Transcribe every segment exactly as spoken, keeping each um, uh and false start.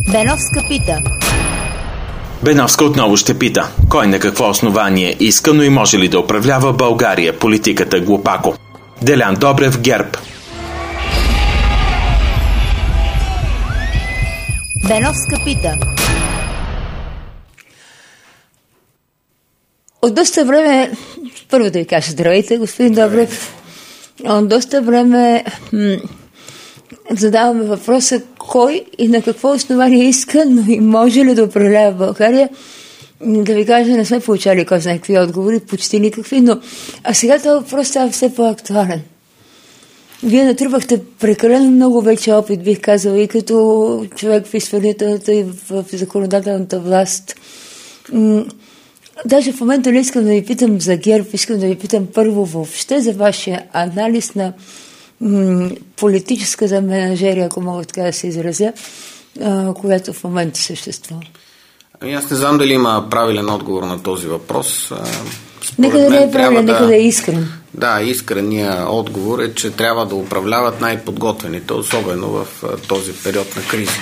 Беновска пита. Беновска отново ще пита. Кой на какво основание иска, но и може ли да управлява България? Политиката глупако. Делян Добрев, ГЕРБ. Беновска пита. От доста време, първо да ви кажа здравейте, господин Добрев, от доста време м- задаваме въпроса кой и на какво основание иска, но и може ли да управлява България. Да ви кажа, не сме получали кой знае какви отговори, почти никакви, но а сега този въпрос става все по-актуален. Вие натрупахте прекалено много вече опит, бих казала, и като човек в изпълнителната и в законодателната власт. М- Даже в момента не искам да ви питам за ГЕРБ, искам да ви питам първо въобще за вашия анализ на м- политическата менажерия, ако мога така да се изразя, а, която в момента съществува. Ами аз не знам дали има правилен отговор на този въпрос. Нека да не е правилен, нека да, да е искрен. Да, искреният отговор е, че трябва да управляват най-подготвените, особено в този период на криза.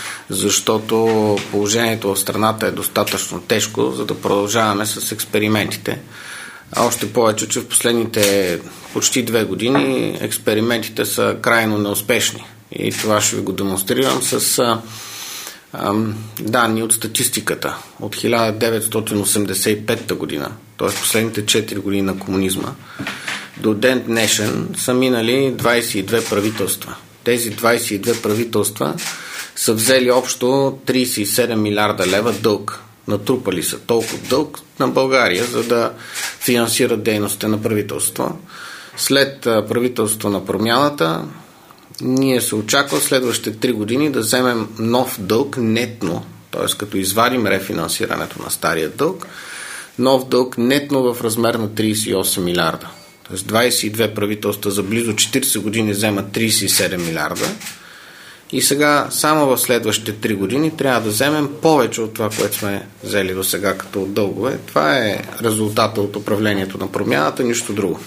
Защото положението в страната е достатъчно тежко, за да продължаваме с експериментите. А още повече, че в последните почти две години експериментите са крайно неуспешни. И това ще ви го демонстрирам с а, а, данни от статистиката от хиляда деветстотин осемдесет и пета година, т.е. последните четири години на комунизма, до ден днешен са минали двадесет и две правителства. Тези двадесет и две правителства са взели общо тридесет и седем милиарда лева дълг. Натрупали са толкова дълг на България, за да финансират дейностите на правителство. След правителство на промяната, ние се очаква следващите три години да вземем нов дълг нетно, т.е. като извадим рефинансирането на стария дълг, нов дълг нетно в размер на тридесет и осем милиарда. Т.е. двадесет и две правителства за близо четиридесет години вземат тридесет и седем милиарда. И сега, само в следващите три години, трябва да вземем повече от това, което сме взели до сега като дългове. Това е резултата от управлението на промяната, нищо друго.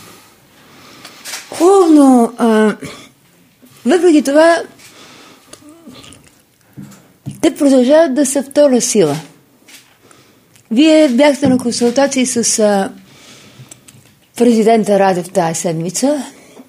Хубаво, но а, въпреки това те продължават да са втора сила. Вие бяхте на консултации с а, президента Радев тази седмица.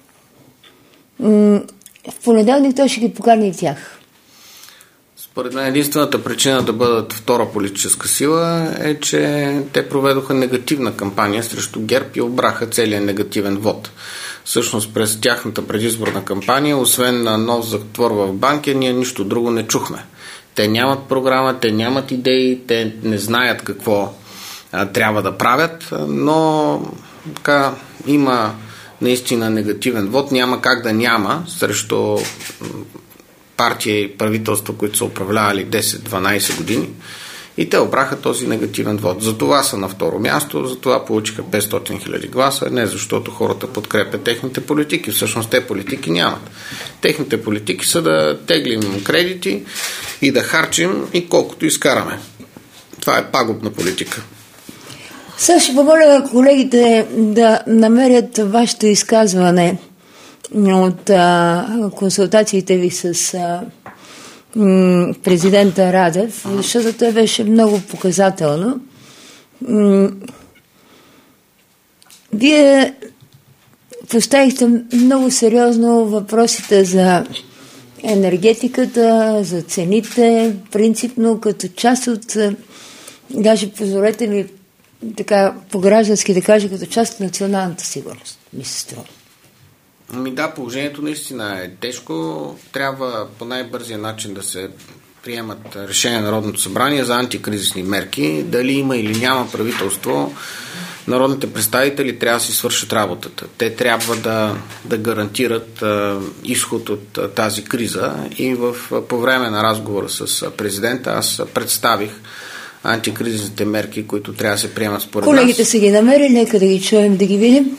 М- В понеделник той ще ги покани и тях. Според мен единствената причина да бъдат втора политическа сила е, че те проведоха негативна кампания срещу ГЕРБ и обраха целият негативен вод. Всъщност през тяхната предизборна кампания, освен на нов затвор в банки, ние нищо друго не чухме. Те нямат програма, те нямат идеи, те не знаят какво а, трябва да правят, но така има наистина негативен вод. Няма как да няма срещу партия и правителство, които са управлявали десет-дванадесет години, и те обраха този негативен вод. Затова са на второ място, затова получиха петстотин хиляди гласа, не защото хората подкрепят техните политики. Всъщност те политики нямат. Техните политики са да теглим кредити и да харчим и колкото изкараме. Това е пагубна политика. Сега ще помоля колегите да намерят вашето изказване от а, консултациите ви с а, м, президента Радев, защото това беше много показателно. М, вие поставихте много сериозно въпросите за енергетиката, за цените, принципно като част от, даже позволете ми така по-граждански да кажа, като част от националната сигурност, ми се струва. Ами да, положението наистина е тежко. Трябва по най-бързия начин да се приемат решения на Народното събрание за антикризисни мерки. Дали има или няма правителство, народните представители трябва да си свършат работата. Те трябва да, да гарантират а, изход от а, тази криза, и в, а, по време на разговора с а, президента аз представих антикризисните мерки, които трябва да се приемат според нас. Колегите са ги намерили, нека да ги чуем, да ги видим.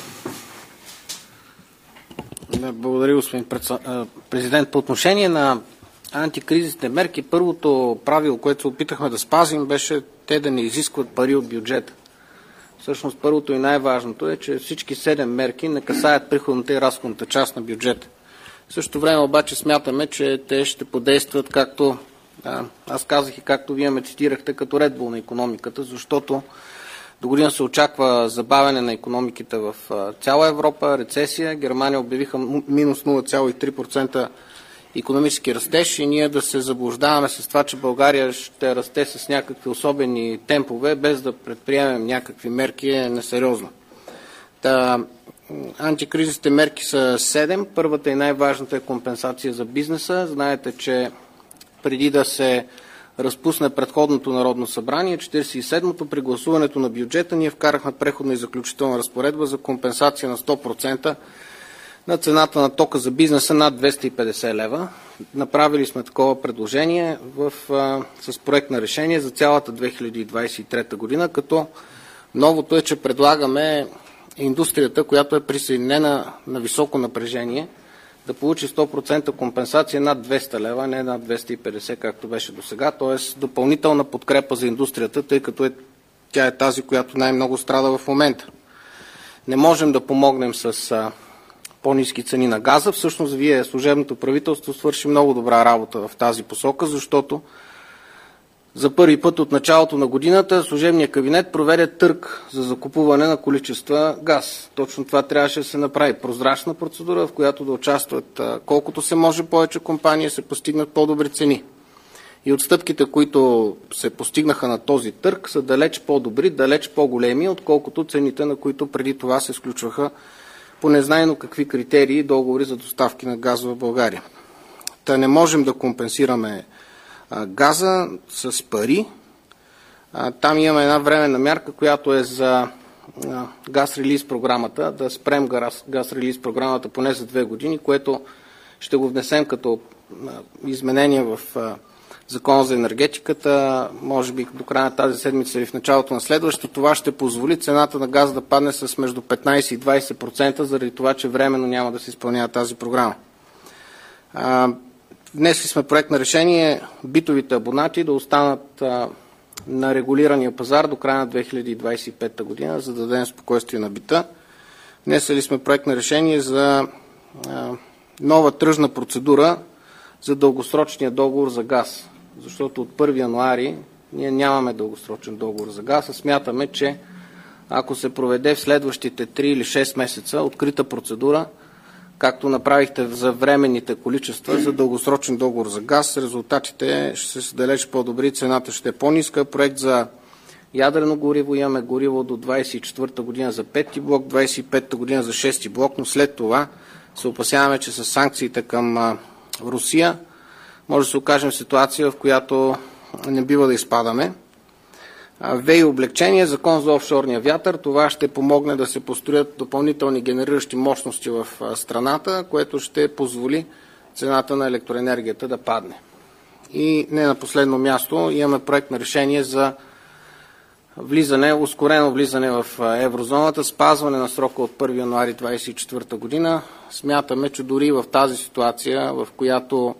Благодаря, господин президент. По отношение на антикризисните мерки, първото правило, което се опитахме да спазим, беше те да не изискват пари от бюджета. Всъщност първото и най-важното е, че всички седем мерки не касаят приходната и разходната част на бюджета. В същото време обаче смятаме, че те ще подействат както Аз казах и както вие ме цитирахте като Red Bull на икономиката, защото до година се очаква забавяне на икономиките в цяла Европа, рецесия. Германия обявиха минус нула цяло и три процента икономически растеж и ние да се заблуждаваме с това, че България ще расте с някакви особени темпове, без да предприемем някакви мерки, е несериозно. Та, антикризисните мерки са седем. Първата и най-важната е компенсация за бизнеса. Знаете, че преди да се разпусне предходното Народно събрание, четиридесет и седмото, при гласуването на бюджета, ние вкарахме преходна и заключителна разпоредба за компенсация на сто процента на цената на тока за бизнеса над двеста и петдесет лева. Направили сме такова предложение в, а, с проект на решение за цялата две хиляди двадесет и трета година, като новото е, че предлагаме индустрията, която е присъединена на високо напрежение, да получи сто процента компенсация над двеста лева, не над двеста и петдесет, както беше до сега, т.е. допълнителна подкрепа за индустрията, тъй като е, тя е тази, която най-много страда в момента. Не можем да помогнем с а, по-ниски цени на газа. Всъщност, вие, служебното правителство, свърши много добра работа в тази посока, защото за първи път от началото на годината служебният кабинет проведе търг за закупуване на количества газ. Точно това трябваше да се направи. Прозрачна процедура, в която да участват колкото се може повече компании, се постигнат по-добри цени. И отстъпките, които се постигнаха на този търг, са далеч по-добри, далеч по-големи, отколкото цените, на които преди това се сключваха по незнайно какви критерии договори за доставки на газ в България. Та не можем да компенсираме газа с пари. Там имаме една временна мярка, която е за газ релиз програмата, да спрем газ релиз програмата поне за две години, което ще го внесем като изменение в Закона за енергетиката, може би до края на тази седмица или в началото на следващата. Това ще позволи цената на газ да падне с между петнадесет и двадесет процента, заради това, че временно няма да се изпълнява тази програма. Внесли сме проект на решение битовите абонати да останат а, на регулирания пазар до края на две хиляди двадесет и пета година, за да дадем спокойствие на бита. Внесли сме проект на решение за а, нова тръжна процедура за дългосрочния договор за газ, защото от първи януари ние нямаме дългосрочен договор за газ, а смятаме, че ако се проведе в следващите три или шест месеца открита процедура, както направихте за временните количества за дългосрочен договор за газ, резултатите ще са далеч по-добри, цената ще е по-ниска. Проект за ядрено гориво, имаме гориво до двадесет и четвърта година за пети блок, двадесет и пета година за шести блок, но след това се опасяваме, че с санкциите към Русия може да се окажем в ситуация, в която не бива да изпадаме. ВЕИ облегчение, закон за офшорния вятър, това ще помогне да се построят допълнителни генериращи мощности в страната, което ще позволи цената на електроенергията да падне. И не на последно място имаме проект на решение за влизане, ускорено влизане в еврозоната, спазване на срока от първи януари двадесет и четвърта година. Смятаме, че дори в тази ситуация, в която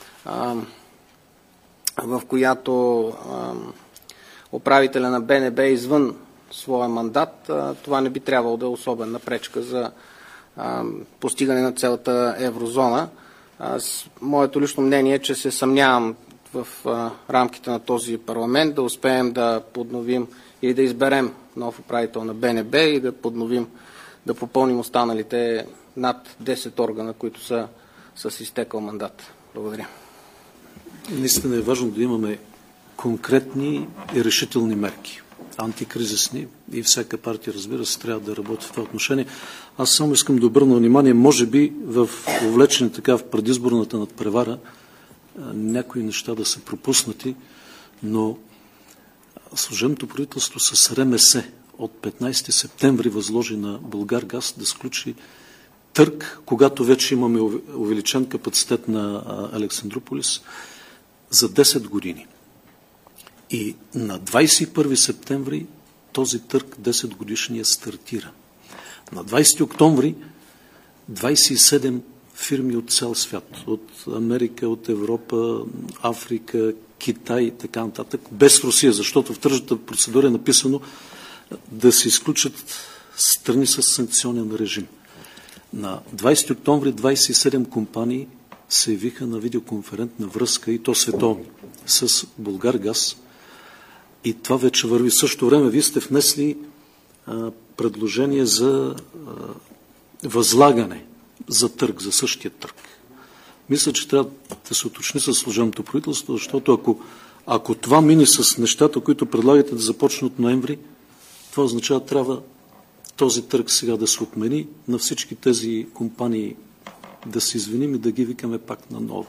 в която управителя на Б Н Б извън своя мандат, това не би трябвало да е особена пречка за постигане на цялата еврозона. Аз, моето лично мнение е, че се съмнявам в рамките на този парламент да успеем да подновим или да изберем нов управител на Б Н Б и да подновим, да попълним останалите над десет органа, които са с изтекал мандат. Благодаря. Наистина е важно да имаме конкретни и решителни мерки, антикризисни, и всяка партия, разбира се, трябва да работи в това отношение. Аз само искам да обърна внимание, може би в увлечени така в предизборната надпревара някои неща да са пропуснати, но служебното правителство с Р М С от петнадесети септември възложи на Булгаргаз да сключи търг, когато вече имаме увеличен капацитет на Александруполис за десет години. И на двадесет и първи септември този търг десет годишния стартира. На двадесети октомври двадесет и седем фирми от цял свят, от Америка, от Европа, Африка, Китай и така нататък, без Русия, защото в тръжната процедура е написано да се изключат страни с санкционен режим. На двадесети октомври двадесет и седем компании се явиха на видеоконферентна връзка, и то световни. с Булгаргаз и това вече върви. В същото време вие сте внесли а, предложение за а, възлагане за търг, за същия търг. Мисля, че трябва да се уточни с служебното правителство, защото ако, ако това мине с нещата, които предлагате да започне от ноември, това означава, трябва този търг сега да се отмени, на всички тези компании да се извиним и да ги викаме пак наново.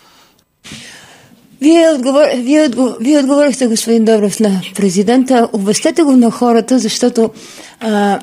Вие, отговор... Вие, отговор... Вие отговорихте, господин Добрев, на президента. Обяснете го на хората, защото а...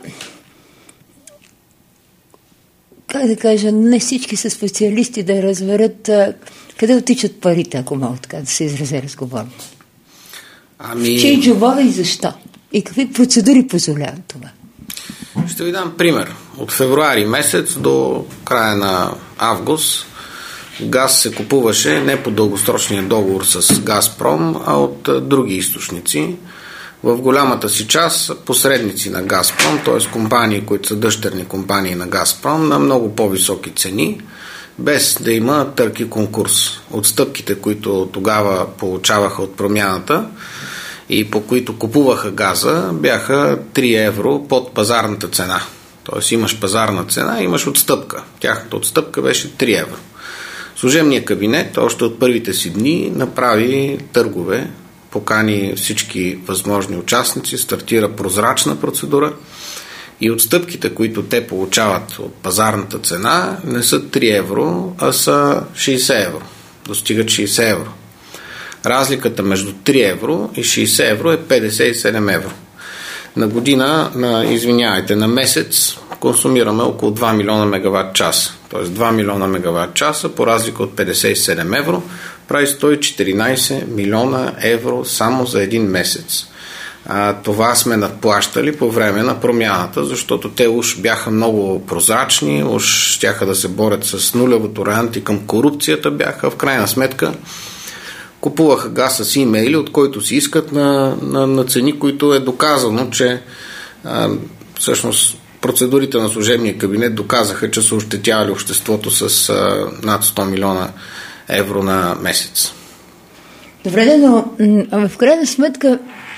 как да кажа, не всички са специалисти да разберат а... къде отичат парите, ако мога така да се изразя разговорно. Ами... Чии джобове и защо? И какви процедури позволяват това? Ще ви дам пример. От февруари месец до края на август газ се купуваше не по дългосрочния договор с Газпром, а от други източници. В голямата си част посредници на Газпром, т.е. компании, които са дъщерни компании на Газпром, на много по-високи цени, без да има търг и конкурс. Отстъпките, които тогава получаваха от промяната и по които купуваха газа, бяха три евро под пазарната цена. Т.е. имаш пазарна цена, имаш отстъпка. Тяхната отстъпка беше три евро. Служебният кабинет още от първите си дни направи търгове, покани всички възможни участници, стартира прозрачна процедура и отстъпките, които те получават от пазарната цена, не са три евро, а са шейсет евро. Достигат шейсет евро. Разликата между три евро и шейсет евро е петдесет и седем евро. На година, на, извинявайте, на месец консумираме около два милиона мегаватт часа. Т.е. два милиона мегаватт часа по разлика от петдесет и седем евро прави сто и четиринайсет милиона евро само за един месец. А, това сме надплащали по време на промяната, защото те уж бяха много прозрачни, уж щяха да се борят с нулево толеранти към корупцията, бяха в крайна сметка купуваха газ с имейли, от който си искат на, на, на цени, които е доказано, че а, всъщност процедурите на служебния кабинет доказаха, че са ощетявали обществото с а, над сто милиона евро на месец. Добре, но в крайна сметка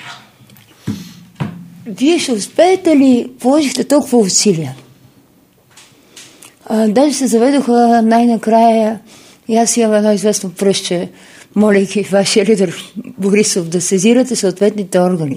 вие ще успеете ли, положихте толкова усилия? А, даже се заведоха най-накрая, и аз имам едно известно пръще, молейки вашия лидер Борисов да сезирате съответните органи.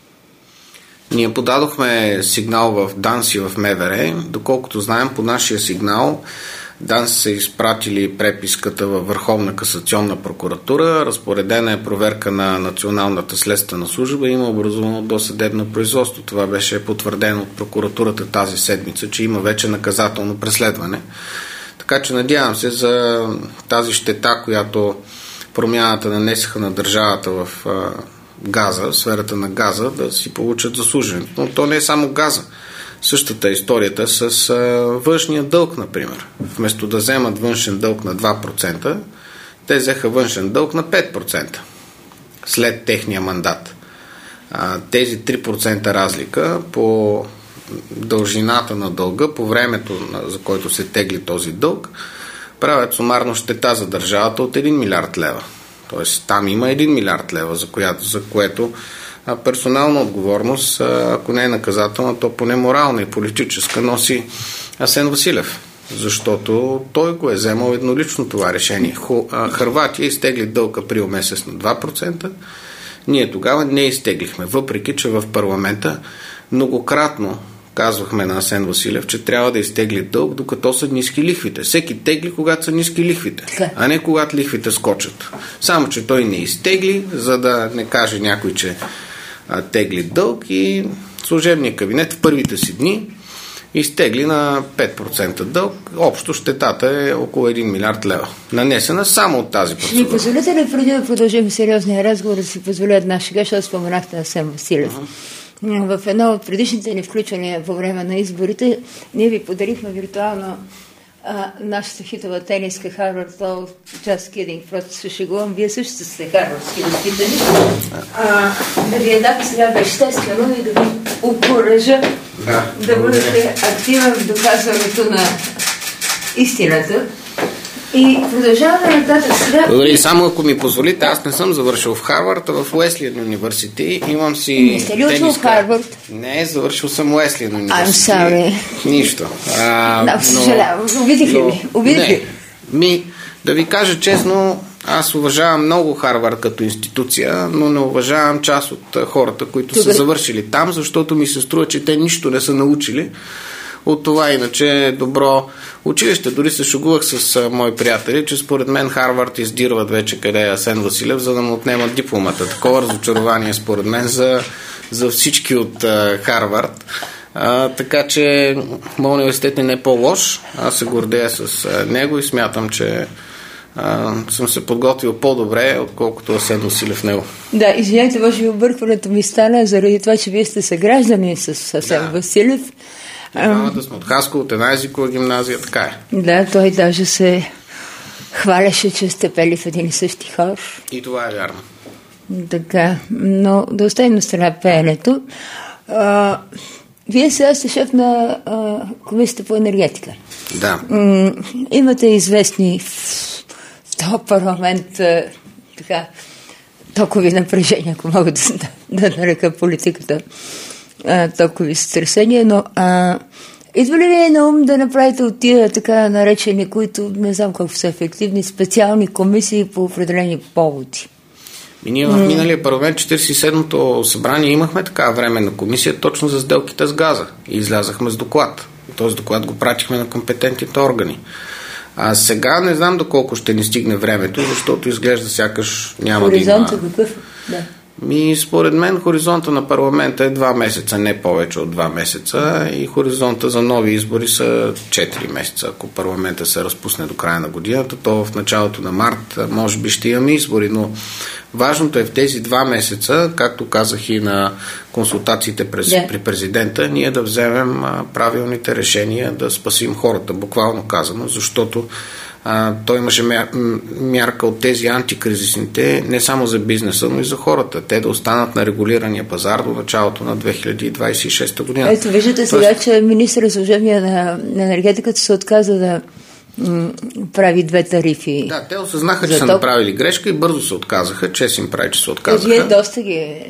Ние подадохме сигнал в ДАНС и в МВР. Доколкото знаем, по нашия сигнал ДАНС са изпратили преписката във Върховна касационна прокуратура. Разпоредена е проверка на Националната следствена служба и има образувано досъдебно производство. Това беше потвърдено от прокуратурата тази седмица, че има вече наказателно преследване. Така че надявам се за тази щета, която промяната нанесеха на държавата в а, газа, в сферата на газа, да си получат заслуженето. Но то не е само газа. Същата историята с а, външния дълг, например. Вместо да вземат външен дълг на два процента, те взеха външен дълг на пет процента след техния мандат. А, тези три процента разлика по дължината на дълга, по времето, за който се тегли този дълг, правят сумарно щета за държавата от един милиард лева. Тоест там има един милиард лева, за, която, за което персонална отговорност, ако не е наказателна, то поне морална и политическа, носи Асен Василев. Защото той го е вземал еднолично това решение. Хърватия изтегли дълг април месец на два процента. Ние тогава не изтеглихме, въпреки че в парламента многократно казвахме на Асен Василев, че трябва да изтегли дълг, докато са ниски лихвите. Всеки тегли, когато са ниски лихвите, а не когато лихвите скочат. Само, че той не изтегли, за да не каже някой, че а, тегли дълг, и служебният кабинет в първите си дни изтегли на пет процента дълг. Общо щетата е около един милиард лева. Нанесена само от тази процедура. Ще позволите ли, преди да продължим сериозния разговор, да си позволя една шега, защото споменахте на Асен Василев? Uh-huh. В едно от предишните ни включвания по време на изборите ние ви подарихме виртуално а, нашата хитова тениска Харвард Лоу, just kidding, просто се шегувам. Вие също сте харвардски възпитани. Да ви е дам сега веществено и да ви окуража да, да бъдете активен в доказването на истината. И продължаваме нататък сега. Добре, само ако ми позволите, аз не съм завършил в Харвард, а в Уеслиен университи. Имам си Не сте ли учил в Харвард? Не, завършил съм Уеслиен университи. I'm sorry. Нищо. А, Да, съжалявам. Обидих ли ви? Обидих ли? Ми, да ви кажа честно, аз уважавам много Харвард като институция, но не уважавам част от хората, които Добре. са завършили там, защото ми се струва, че те нищо не са научили от това, иначе е добро училище. Дори се шугувах с а, мои приятели, че според мен Харвард издирват вече къде е Асен Василев, за да му отнемат дипломата. Такова разочарование според мен за, за всички от а, Харвард. А, така че моят университет е не по-лош. Аз се гордея с а, него и смятам, че а, съм се подготвил по-добре, отколкото Асен Василев в него. Да, извинете, може би объркването ми стана заради това, че вие сте съграждани с Асен Да. Василев. Двамата сме от Хасково, от една езикова гимназия, така е. Да, той даже се хваляше, че сте пели в един и същи хор. И това е вярно. Така, но да оставим на страна пеенето. А, вие сега сте шеф на а, Комисията по енергетика. Да. М, имате известни в, в този парламент а, така, токови напрежения, ако мога да, да нарека политиката а, токови сътресения, но а, идва ли ви е на ум да направите от тия така наречени, които не знам колко са ефективни, специални комисии по определени поводи? И ние в миналия парламент, четиридесет и седмото събрание, имахме такава временна комисия точно за сделките с газа и излязахме с доклад. Този доклад го пратихме на компетентните органи. А сега не знам доколко ще ни стигне времето, защото изглежда сякаш няма Хоризонта да има... какъв? Да. Ми, според мен хоризонта на парламента е два месеца, не повече от два месеца, и хоризонта за нови избори са четири месеца. Ако парламента се разпусне до края на годината, то в началото на март може би ще имаме избори, но важното е в тези два месеца, както казах и на консултациите през, yeah. при президента, ние да вземем а, правилните решения да спасим хората, буквално казано, защото А, той имаше мярка от тези антикризисните не само за бизнеса, но и за хората. Те да останат на регулирания пазар до началото на две хиляди двадесет и шеста година. Ето, виждате сега, Тоест... че министърът служебния на, на енергетиката се отказа да м- прави две тарифи. Да, те осъзнаха, че са направили грешка и бързо се отказаха. Чест им прави, че се отказаха. Вие доста ги...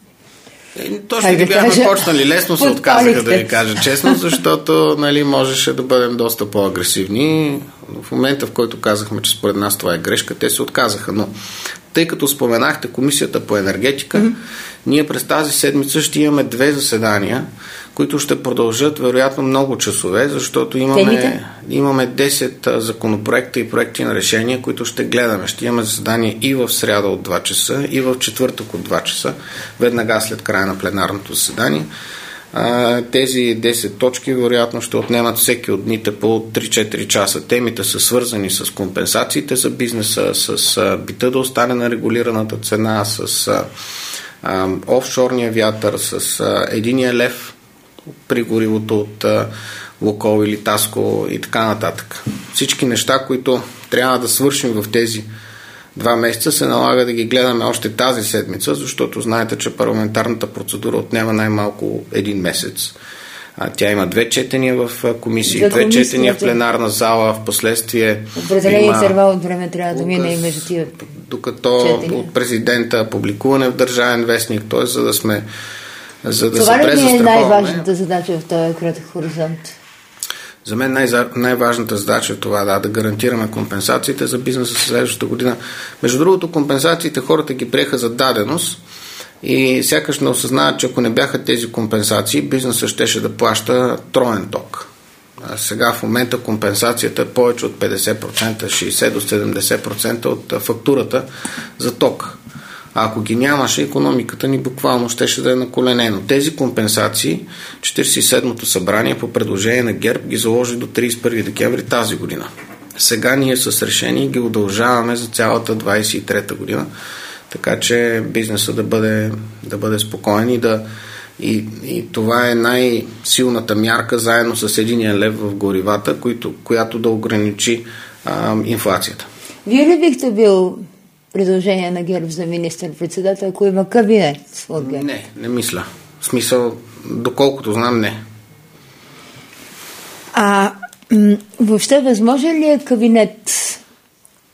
Точно ги бяхме кажа, почнали, лесно се отказаха, да ви кажа честно, защото нали, можеше да бъдем доста по-агресивни. В момента, в който казахме, че според нас това е грешка, те се отказаха. Но тъй като споменахте Комисията по енергетика, mm-hmm. ние през тази седмица ще имаме две заседания, които ще продължат вероятно много часове, защото имаме, имаме десет законопроекта и проекти на решения, които ще гледаме. Ще имаме заседание и в сряда от два часа, и в четвъртък от два часа, веднага след края на пленарното заседание. Тези десет точки вероятно ще отнемат всеки от дните по три-четири часа. Темите са свързани с компенсациите за бизнеса, с бита да остане на регулираната цена, с а, офшорния вятър, с а, единия лев при горивото от а, Лукол или Таско и така нататък. Всички неща, които трябва да свършим в тези два месеца, се налага да ги гледаме още тази седмица, защото знаете, че парламентарната процедура отнема най-малко един месец. А, тя има две четения в комисии, две комисия, четения в пленарна зала, в последствие определен интервал от време трябва да мине и между тия докато четения. От президента публикуване в Държавен вестник, т.е. за да сме за да това се презастраховаме. Това ли е най-важната задача в този кратък хоризонт? За мен най- най-важната задача е това, да, да гарантираме компенсациите за бизнеса за следващата година. Между другото, компенсациите хората ги приеха за даденост и сякаш не осъзнават, че ако не бяха тези компенсации, бизнесът щеше да плаща троен ток. А сега в момента компенсацията е повече от петдесет процента, шейсет до седемдесет процента от фактурата за ток. А ако ги нямаше, икономиката ни буквално щеше да е на колене. Но тези компенсации, четиридесет и седмото събрание по предложение на ГЕРБ ги заложи до тридесет и първи декември тази година. Сега ние с решение ги удължаваме за цялата двадесет и трета година, така че бизнеса да бъде, да бъде спокоен и да и, и това е най-силната мярка заедно с единия лев в горивата, които, която да ограничи а, инфлацията. Вие ли бихте бил предложение на ГЕРБ за министър-председател, ако има кабинет от ГЕРБ? Не, не мисля. В смисъл, доколкото знам, не. А м- въобще възможен ли е кабинет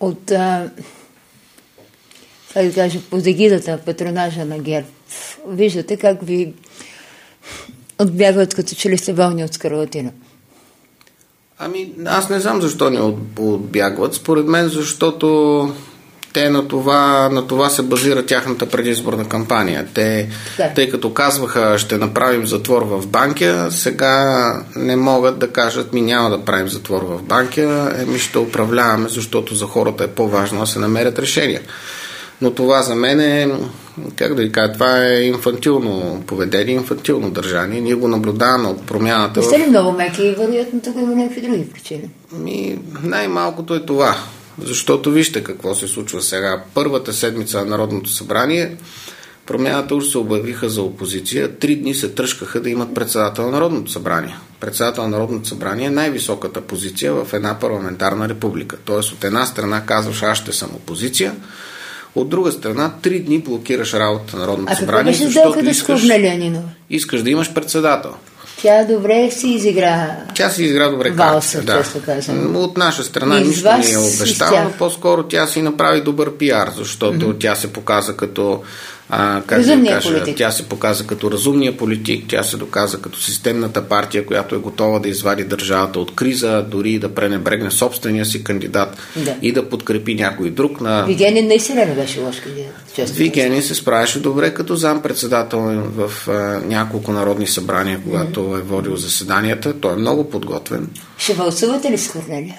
от, а, как да кажа, под егидата, патронажа на ГЕРБ. Виждате как ви отбягват, като че ли сте болни от скарлатина. Ами, аз не знам защо ни от, отбягват. Според мен, защото те на това, на това се базира тяхната предизборна кампания. Те, тъй като казваха, ще направим затвор в Банкя, сега не могат да кажат, ми няма да правим затвор в Банкя, еми ще управляваме, защото за хората е по-важно да се намерят решения. Но това за мен е, как да ви кажа, това е инфантилно поведение, инфантилно държание. Ние го наблюдаваме от промяната. Не сте ли много меки и вероятно тук има някакви други причини? Ми, най-малкото е това. Защото вижте какво се случва сега. Първата седмица на Народното събрание промяната уж се обявиха за опозиция. Три дни се тръжкаха да имат председател на Народното събрание. Председател на Народното събрание е най-високата позиция в една парламентарна република. Тоест от една страна казваш, аз ще съм опозиция, от друга страна три дни блокираш работа на Народното а събрание, защото искаш, искаш да имаш председател. Тя добре си изигра. Тя си изигра добре валса, да. често казвам. От наша страна и нищо не е обещава, но по-скоро тя си направи добър пиар, защото mm-hmm. тя се показа като а, как да кажа, тя се показа като разумния политик, тя се доказа като системната партия, която е готова да извади държавата от криза, дори да пренебрегне собствения си кандидат да. И да подкрепи някой друг. На... Вигенин наистина не беше лош кандидат. Вигенин се справяше добре като зампредседател в а, няколко народни събрания, когато mm-hmm. е водил заседанията. Той е много подготвен. Ще вълсувате ли с Корнелия?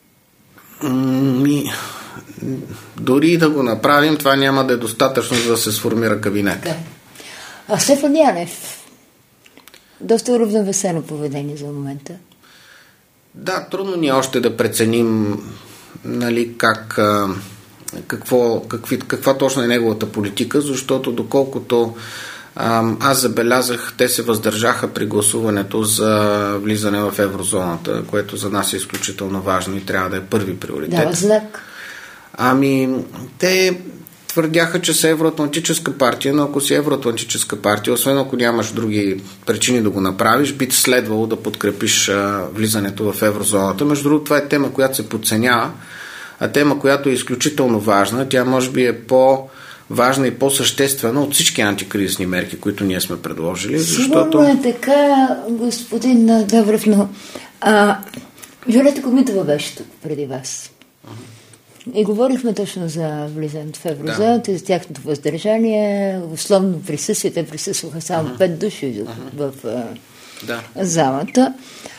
Ми... Дори да го направим, това няма да е достатъчно, за да се сформира кабинет. Да. А Стефан Янев? Доста уравновесено поведение за момента. Да, трудно ни е още да преценим нали, как, какво, какви, каква точно е неговата политика, защото доколкото аз забелязах, те се въздържаха при гласуването за влизане в еврозоната, което за нас е изключително важно и трябва да е първи приоритет. Дава знак. Ами, те твърдяха, че са евроатлантическа партия, но ако си евроатлантическа партия, освен ако нямаш други причини да го направиш, би следвало да подкрепиш а, влизането в еврозоната. Между другото, това е тема, която се подценява, а тема, която е изключително важна. Тя може би е по-важна и по-съществена от всички антикризисни мерки, които ние сме предложили. Защото... Сигурно е така, господин Добрев, но а, Виолета Комитова беше тук преди вас. И говорихме точно за влизането в еврозоната, да. За тяхното въздържание, условно присъствие. Те присъстваха само uh-huh. пет души в, в да. залата.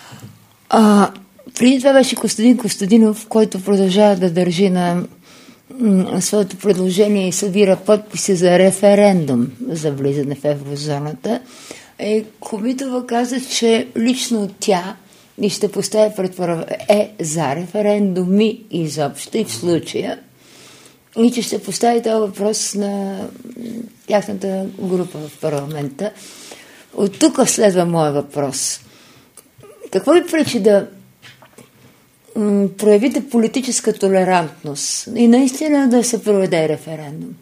А, преди това беше Костадин Костадинов, който продължава да държи на м, своето предложение и събира подписи за референдум за влизане в еврозоната. И Комитова каза, че лично тя и ще поставя пред е за референдуми изобщо и в случая, и че ще постави този въпрос на тяхната група в парламента. От тук следва моя въпрос. Какво ви пречи да м, проявите политическа толерантност и наистина да се проведе референдум?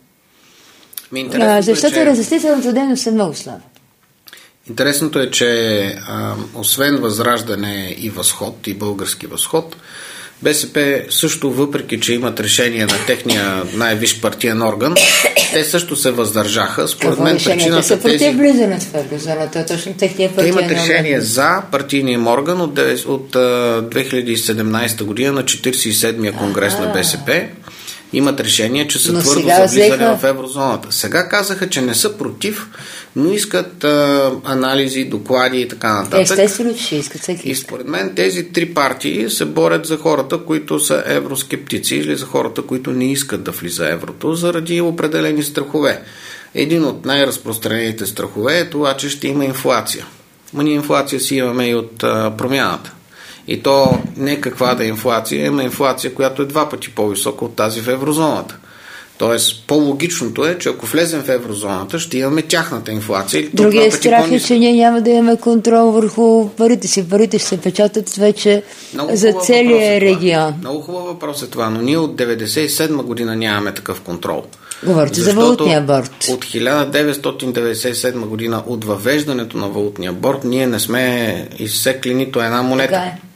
А, защото е, че... разяснителната дейност е много слаба. Интересното е, че а, освен Възраждане и Възход, и Български възход, БСП също, въпреки че имат решение на техния най-висш партиен орган, те също се въздържаха. Според Какво мен решение? причината те са против тези... влизането в еврозоната, точно техния партиен орган. Те имат решение за партийния им орган от, от две хиляди и седемнадесета година на четиридесет и седмия конгрес А-а. на БСП. Имат решение, че са но твърдо за влизане взеха... в еврозоната. Сега казаха, че не са против, но искат а, анализи, доклади и така нататък. Естествено, че искат всеки. И според мен тези три партии се борят за хората, които са евроскептици или за хората, които не искат да влиза еврото, заради определени страхове. Един от най-разпространените страхове е това, че ще има инфлация. Ма ние инфлация си имаме и от а, промяната. И то не каква да е инфлация, има инфлация, която е два пъти по-висока от тази в еврозоната. Тоест, по-логичното е, че ако влезем в еврозоната, ще имаме тяхната инфлация. Другия страх е, че ние няма да имаме контрол върху парите си. Парите ще се печатат вече много за целия е регион. Много хубав въпрос е това, но ние от деветдесет и седма година нямаме такъв контрол. Говорите за валутния борд. От хиляда деветстотин деветдесет и седма година, от въвеждането на валутния борд, ние не сме изсекли нито една монета. Така е.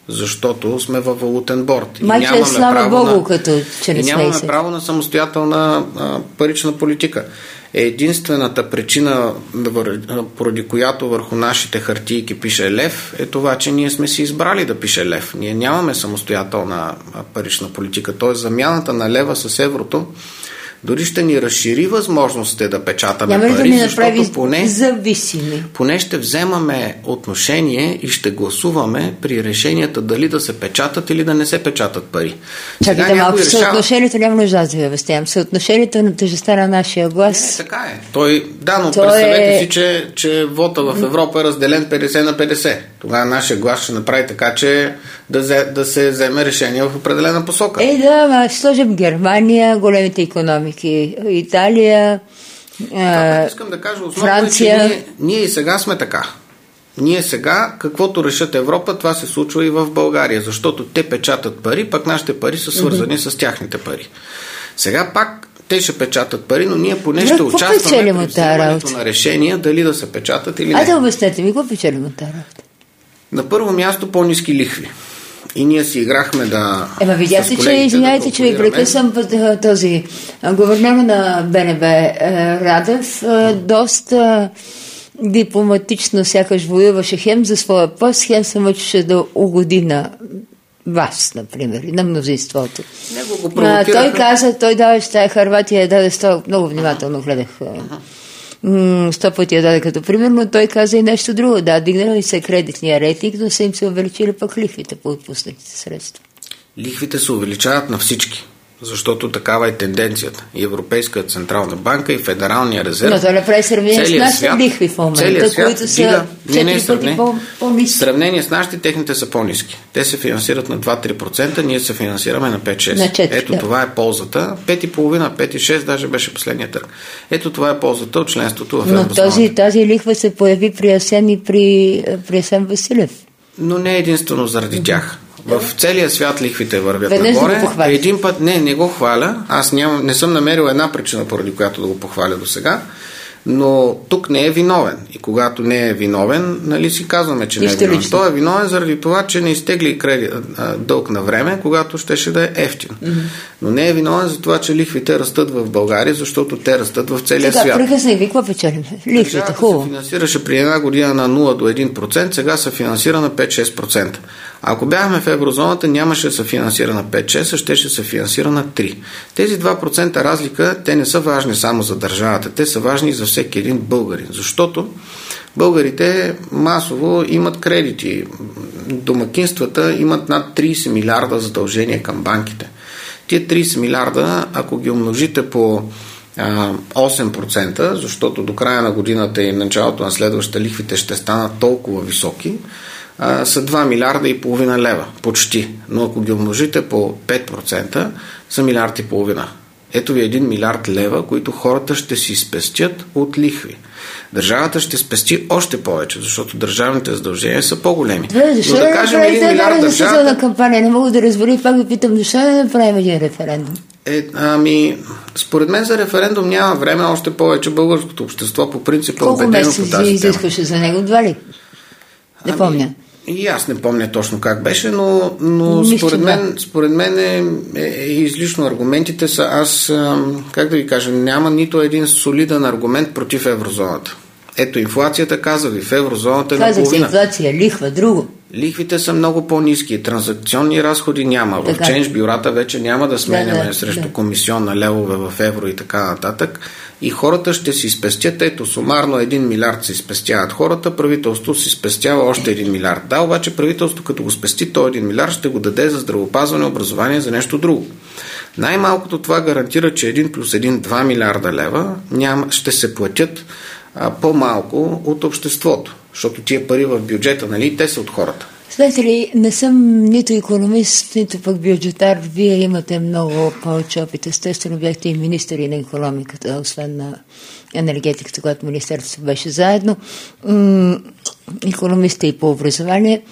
защото сме във валутен борд. Майче е слава Богу, на, като че не и сме нямаме се. право на самостоятелна а, парична политика. Единствената причина, поради която върху нашите хартийки пише лев, е това, че ние сме си избрали да пише лев. Ние нямаме самостоятелна парична политика. Т.е. замяната на лева с еврото дори ще ни разшири възможностите да печатаме Няма пари, да защото поне, зависими. поне ще вземаме отношение и ще гласуваме при решенията дали да се печатат или да не се печатат пари. Чакайте малко, решава... съотношението няма нужда да ви обяснявам. Съотношението на тежестта на нашия глас... Не, така е. Той, да, но Той представете е... си, че, че вота в Европа е разделен петдесет на петдесет. Тогава нашия глас ще направи така, че да, да се вземе решение в определена посока. Е, да, ще сложим Германия, големите икономики, Италия, Това, искам да кажа, основно Франция. Е, че ние, ние и сега сме така. Ние сега, каквото решат Европа, това се случва и в България, защото те печатат пари, пък нашите пари са свързани mm-hmm. с тяхните пари. Сега пак те ще печатат пари, но ние поне ще участваме при вземането на решения дали да се печатат или не. Айде обяснете ми, какво печелим от тази работа? На първо място по-ниски лихви. И ние си играхме да... Ема видяхте, че, извиняйте, че ви прекъсвам този гувернер на БНБ Радев, доста дипломатично сякаш воюваше хем за своя пост, хем се мъчеше да угоди на вас, например, на мнозинството. А, той каза, той даваше тая Харватия, даде сто, много внимателно гледах. Сто пъти я даде като пример, но той каза и нещо друго. Да, дигнали се кредитния рейтинг, но са им се увеличили пък лихвите по отпуснатите средства. Лихвите се увеличават на всички, защото такава е тенденцията. И Европейска централна банка, и Федералния резерв. Но той не прави сравнение с нашите лихви в момента, които са четири пъти по-ниски. В сравнение с нашите, техните са по-ниски. Те се финансират на два-три процента, ние се финансираме на пет-шест. Ето да. Това е ползата. пет и половина, пет и шест даже беше последния търг. Ето това е ползата от членството в Еврозоната. Но този, тази лихва се появи при Асен и при, при Асен Василев. Но не единствено заради тях. В целия свят лихвите вървят Веднъж нагоре. Да Един път не, не го хваля. Аз нямам, не съм намерил една причина, поради която да го похваля до сега. Но тук не е виновен. И когато не е виновен, нали си казваме, че Нищо не е виновен. Лично. Той е виновен заради това, че не изтегли кредит, а, дълг на време, когато щеше да е ефтин. Mm-hmm. Но не е виновен за това, че лихвите растат в България, защото те растат в целия сега, свят. Сега, прекъснах ви, какво печелим? Лихвите, хубаво. Се финансираше при една година на нула до един процент, сега се финансира на пет-шест процента. Ако бяхме в еврозоната, нямаше да се финансира на пет-шест, а ще се финансира на три. Тези два процента разлика, те не са важни само за държавата, те са важни и за всеки един българин, защото българите масово имат кредити. Домакинствата имат над трийсет милиарда задължения към банките. Тия трийсет милиарда, ако ги умножите по осем процента, защото до края на годината и началото на следващата лихвите ще станат толкова високи, са два милиарда и половина лева, почти. Но ако ги умножите по пет процента, са милиард и половина. Ето ви един милиард лева, които хората ще си спестят от лихви. Държавата ще спести още повече, защото държавните задължения са по-големи. Добре, защо да, да кажем един милиард държавата... на кампания? Не мога да разбера и пак да питам, защо да направим един референдум? Е, ами, според мен за референдум няма време, още повече българското общество по принцип е убедено по тази тема. Колко месеца изискваше за него? Два ли? Не помня. Ами, и аз не помня точно как беше, но, но според, мен, според мен е, е, е излишно. Аргументите са, аз, как да ви кажа, няма нито един солиден аргумент против еврозоната. Ето, инфлацията, каза ви, в еврозоната е наполовина. Казах, инфлация, лихва, друго. Лихвите са много по-ниски, транзакционни разходи няма. Така. В ченж бюрата вече няма да сменяме да, да, срещу да. комисионна левове в евро и така нататък. И хората ще си спестят, ето сумарно един милиард си спестяват хората, правителството си спестява още един милиард. Да, обаче правителството като го спести този един милиард ще го даде за здравеопазване, образование, за нещо друго. Най-малкото това гарантира, че един плюс един два милиарда лева няма, ще се платят а, по-малко от обществото. Защото тия пари в бюджета, нали, те са от хората. Знаете ли, не съм нито икономист, нито пък бюджетар. Вие имате много повече опит. Естествено, бяхте и министъри на икономиката, освен на енергетиката, когато министерството беше заедно. Икономисти и по образование.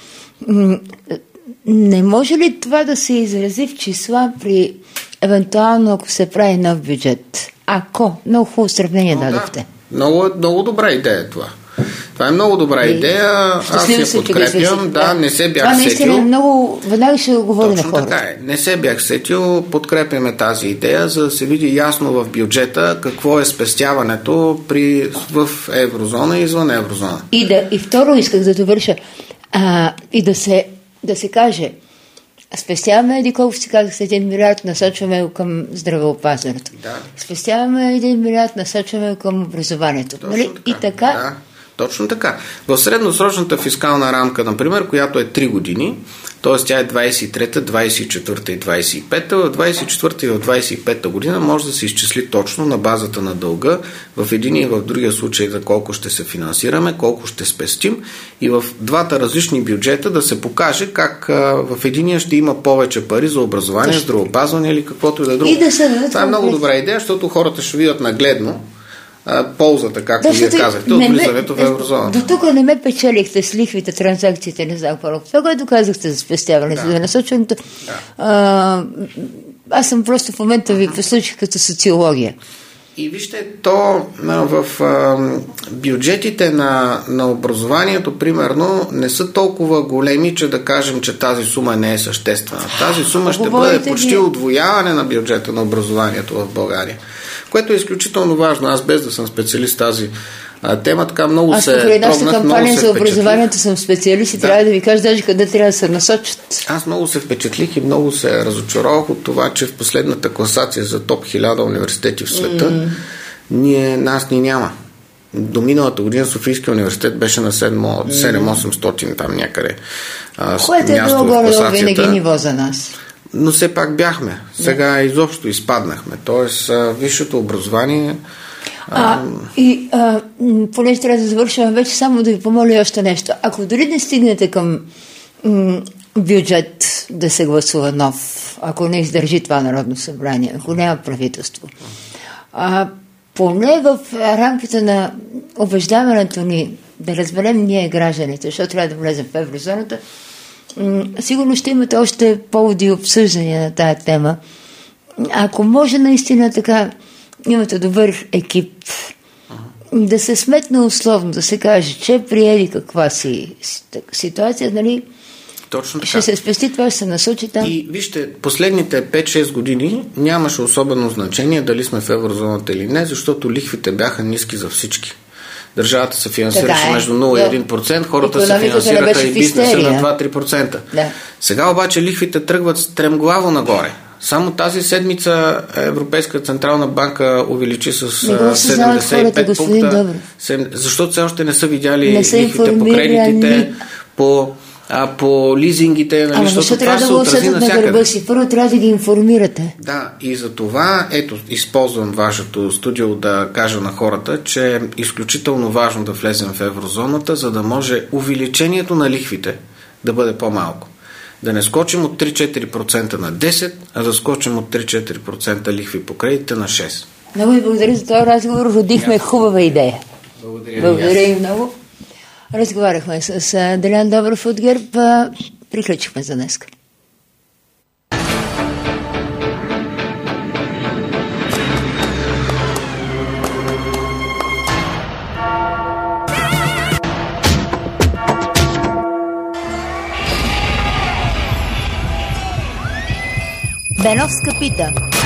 Не може ли това да се изрази в числа при евентуално, ако се прави нов бюджет? Ако, много хубаво сравнение Но, дадохте. Да. Много, много добра идея това. Това е много добра идея. Аз я подкрепям. Да, не се бях това сетил. Това наистина е много... Веднага ще говори на хората. Така е. Не се бях сетил. Подкрепяме тази идея, за да се види ясно в бюджета какво е спестяването при, в еврозона и извън еврозона. И, да, и второ исках да довърша. А, и да се, да се каже, спестяваме еди колко си казах с един милиард, насочваме го към здравеопазването. Да. Спестяваме един милиард, насочваме го към образованието. Нали? Така. И така. Да, точно така. В средносрочната фискална рамка, например, която е три години, т.е. тя е двадесет и трета, двадесет и четвърта и двадесет и пета, в двадесет и четвърта и в двадесет и пета година може да се изчисли точно на базата на дълга, в един и в другия случай за колко ще се финансираме, колко ще спестим и в двата различни бюджета да се покаже как а, в единия ще има повече пари за образование, точно. Здравеопазване или каквото и да е друго. Да Това е много добра идея, защото хората ще видят нагледно ползата, както да, вие казахте, от влизането в еврозоната. До тук не ме печелихте с лихвите, транзакциите, не знам какво. Това, което казахте за спестяването, да. За насочването. Да. А, аз съм просто в момента ви послучих като социология. И вижте, то в а, бюджетите на, на образованието, примерно, не са толкова големи, че да кажем, че тази сума не е съществена. Тази сума ще бъде почти удвояване на бюджета на образованието в България, което е изключително важно. Аз без да съм специалист тази а, тема, така много Аз се трогнах, много се Аз по кампания за образованието съм специалист и да. Трябва да ви кажа даже къде трябва да се насочат. Аз много се впечатлих и много се разочаровах от това, че в последната класация за топ хиляда университети в света mm. ние, нас ни няма. До миналата година Софийския университет беше на седем осемстотин там някъде. Което е било горе винаги ниво за нас. Но все пак бяхме. Сега да. Изобщо изпаднахме. Тоест, висшето образование... А, и а, понеже трябва да завършваме вече, само да ви помоля още нещо. Ако дори не стигнете към м, бюджет да се гласува нов, ако не издържи това Народно събрание, ако няма правителство, а, поне в рамките на убеждаването ни да разберем ние гражданите, защото трябва да влезем в еврозоната, м, сигурно ще имате още поводи и обсъждания на тая тема. Ако може наистина така, имате добър екип, да се сметне условно, да се каже, че приели каква си ситуация, нали? Точно така. Ще се спести това, ще се насочи там. И вижте, последните пет-шест години нямаше особено значение дали сме в еврозоната или не, защото лихвите бяха ниски за всички. Държавата се финансираше е. между нула и един процент, хората се финансираха и бизнеса на два-три процента. Да. Сега обаче лихвите тръгват стремглаво нагоре. Само тази седмица Европейска централна банка увеличи с седемдесет и пет пункта, защото все още не са видяли не са лихвите по кредитите, по, а, по лизингите. Нали, Ама защо трябва да го усетят на гърба си? Първо трябва да ги информирате. Да, и за това, ето, използвам вашето студио да кажа на хората, че е изключително важно да влезем в еврозоната, за да може увеличението на лихвите да бъде по-малко. Да не скочим от три-четири процента на десет, а да скочим от три-четири процента лихви по кредитите на шест. Много ви благодаря за този разговор. Родихме хубава идея. Благодаря, благодаря и много. Разговаряхме с Делян Добрев от ГЕРБ. Приключихме за днес. Беновска пита.